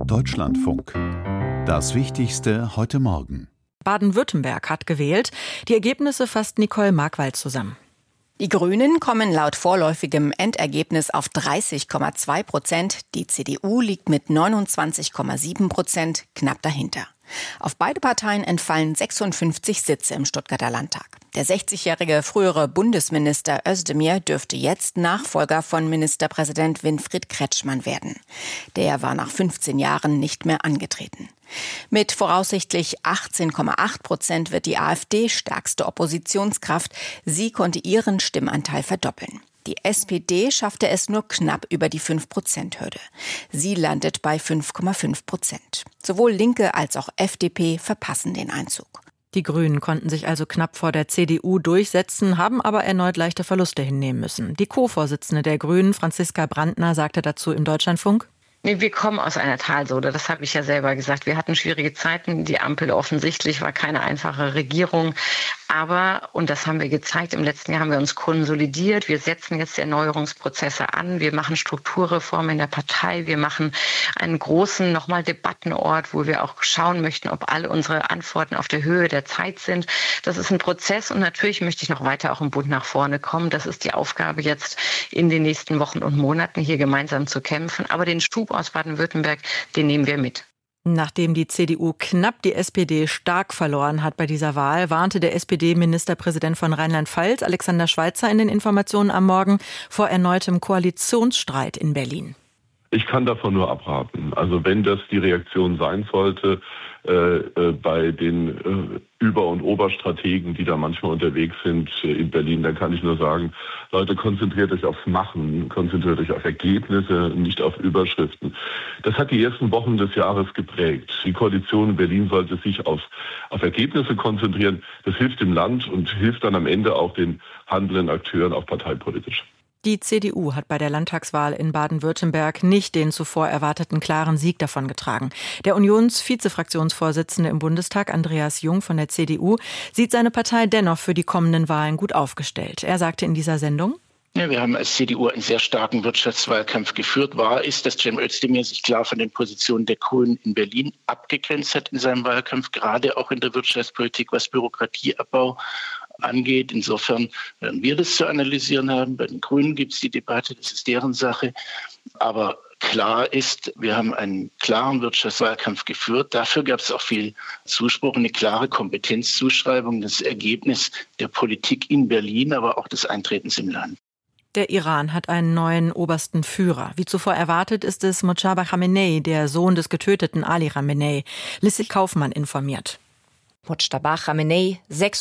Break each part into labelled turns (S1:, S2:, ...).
S1: Deutschlandfunk. Das Wichtigste heute Morgen.
S2: Baden-Württemberg hat gewählt. Die Ergebnisse fasst Nicole Markwald zusammen.
S3: Die Grünen kommen laut vorläufigem Endergebnis auf 30,2%. Die CDU liegt mit 29,7% knapp dahinter. Auf beide Parteien entfallen 56 Sitze im Stuttgarter Landtag. Der 60-jährige frühere Bundesminister Özdemir dürfte jetzt Nachfolger von Ministerpräsident Winfried Kretschmann werden. Der war nach 15 Jahren nicht mehr angetreten. Mit voraussichtlich 18,8% wird die AfD stärkste Oppositionskraft. Sie konnte ihren Stimmanteil verdoppeln. Die SPD schaffte es nur knapp über die 5%-Hürde. Sie landet bei 5,5%. Sowohl Linke als auch FDP verpassen den Einzug.
S2: Die Grünen konnten sich also knapp vor der CDU durchsetzen, haben aber erneut leichte Verluste hinnehmen müssen. Die Co-Vorsitzende der Grünen, Franziska Brandner, sagte dazu im Deutschlandfunk:
S4: Nee, wir kommen aus einer Talsohle, das habe ich ja selber gesagt. Wir hatten schwierige Zeiten, die Ampel offensichtlich war keine einfache Regierung. Aber, und das haben wir gezeigt, im letzten Jahr haben wir uns konsolidiert. Wir setzen jetzt die Erneuerungsprozesse an. Wir machen Strukturreformen in der Partei. Wir machen einen großen nochmal Debattenort, wo wir auch schauen möchten, ob alle unsere Antworten auf der Höhe der Zeit sind. Das ist ein Prozess und natürlich möchte ich noch weiter auch im Bund nach vorne kommen. Das ist die Aufgabe jetzt in den nächsten Wochen und Monaten, hier gemeinsam zu kämpfen. Aber den Schub aus Baden-Württemberg, den nehmen wir mit.
S2: Nachdem die CDU knapp die SPD stark verloren hat bei dieser Wahl, warnte der SPD-Ministerpräsident von Rheinland-Pfalz, Alexander Schweitzer, in den Informationen am Morgen vor erneutem Koalitionsstreit in Berlin.
S5: Ich kann davon nur abraten. Also wenn das die Reaktion sein sollte, bei den Über- und Oberstrategen, die da manchmal unterwegs sind in Berlin, dann kann ich nur sagen, Leute, konzentriert euch aufs Machen, konzentriert euch auf Ergebnisse, nicht auf Überschriften. Das hat die ersten Wochen des Jahres geprägt. Die Koalition in Berlin sollte sich auf Ergebnisse konzentrieren. Das hilft dem Land und hilft dann am Ende auch den handelnden Akteuren, auch parteipolitisch.
S2: Die CDU hat bei der Landtagswahl in Baden-Württemberg nicht den zuvor erwarteten klaren Sieg davongetragen. Der Unions-Vizefraktionsvorsitzende im Bundestag, Andreas Jung von der CDU, sieht seine Partei dennoch für die kommenden Wahlen gut aufgestellt. Er sagte in dieser Sendung:
S6: Ja, wir haben als CDU einen sehr starken Wirtschaftswahlkampf geführt. Wahr ist, dass Cem Özdemir sich klar von den Positionen der Grünen in Berlin abgegrenzt hat in seinem Wahlkampf, gerade auch in der Wirtschaftspolitik, was Bürokratieabbau angeht. Insofern werden wir das zu analysieren haben. Bei den Grünen gibt es die Debatte, das ist deren Sache. Aber klar ist, wir haben einen klaren Wirtschaftswahlkampf geführt. Dafür gab es auch viel Zuspruch, eine klare Kompetenzzuschreibung, das Ergebnis der Politik in Berlin, aber auch des Eintretens im Land.
S2: Der Iran hat einen neuen obersten Führer. Wie zuvor erwartet ist es Mojtaba Khamenei, der Sohn des getöteten Ali Khamenei. Lissy Kaufmann informiert.
S7: Mojtaba Khamenei,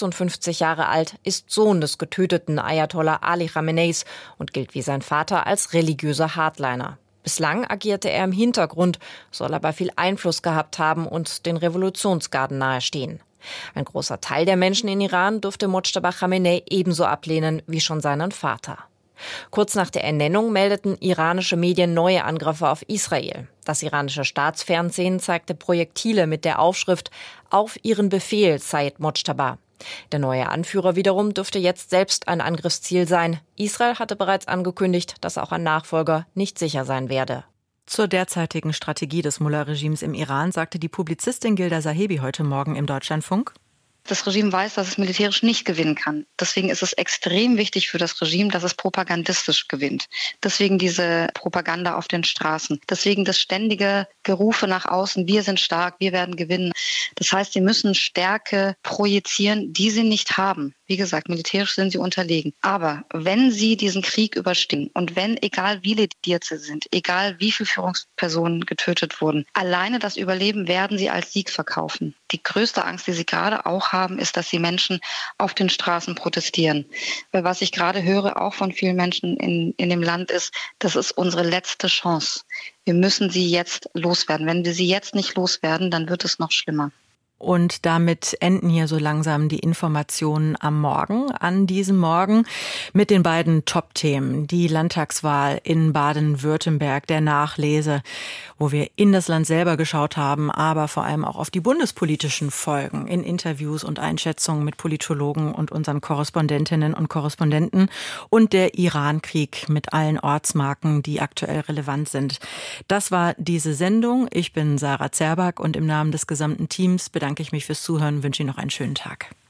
S7: 56 Jahre alt, ist Sohn des getöteten Ayatollah Ali Khameneis und gilt wie sein Vater als religiöser Hardliner. Bislang agierte er im Hintergrund, soll aber viel Einfluss gehabt haben und den Revolutionsgarden nahestehen. Ein großer Teil der Menschen in Iran dürfte Mojtaba Khamenei ebenso ablehnen wie schon seinen Vater. Kurz nach der Ernennung meldeten iranische Medien neue Angriffe auf Israel. Das iranische Staatsfernsehen zeigte Projektile mit der Aufschrift „Auf Ihren Befehl, Said Mojtaba". Der neue Anführer wiederum dürfte jetzt selbst ein Angriffsziel sein. Israel hatte bereits angekündigt, dass auch ein Nachfolger nicht sicher sein werde.
S2: Zur derzeitigen Strategie des Mullah-Regimes im Iran sagte die Publizistin Gilda Sahebi heute Morgen im Deutschlandfunk:
S8: Das Regime weiß, dass es militärisch nicht gewinnen kann. Deswegen ist es extrem wichtig für das Regime, dass es propagandistisch gewinnt. Deswegen diese Propaganda auf den Straßen. Deswegen das ständige Gerufe nach außen, wir sind stark, wir werden gewinnen. Das heißt, sie müssen Stärke projizieren, die sie nicht haben. Wie gesagt, militärisch sind sie unterlegen. Aber wenn sie diesen Krieg überstehen und wenn, egal wie lediert sie sind, egal wie viele Führungspersonen getötet wurden, alleine das Überleben werden sie als Sieg verkaufen. Die größte Angst, die sie gerade auch haben, ist, dass die Menschen auf den Straßen protestieren. Weil was ich gerade höre, auch von vielen Menschen in dem Land, ist, das ist unsere letzte Chance. Wir müssen sie jetzt loswerden. Wenn wir sie jetzt nicht loswerden, dann wird es noch schlimmer.
S2: Und damit enden hier so langsam die Informationen am Morgen, an diesem Morgen mit den beiden Top-Themen. Die Landtagswahl in Baden-Württemberg, der Nachlese, wo wir in das Land selber geschaut haben, aber vor allem auch auf die bundespolitischen Folgen in Interviews und Einschätzungen mit Politologen und unseren Korrespondentinnen und Korrespondenten und der Iran-Krieg mit allen Ortsmarken, die aktuell relevant sind. Das war diese Sendung. Ich bin Sarah Zerback und im Namen des gesamten Teams bedanke ich mich fürs Zuhören und wünsche Ihnen noch einen schönen Tag.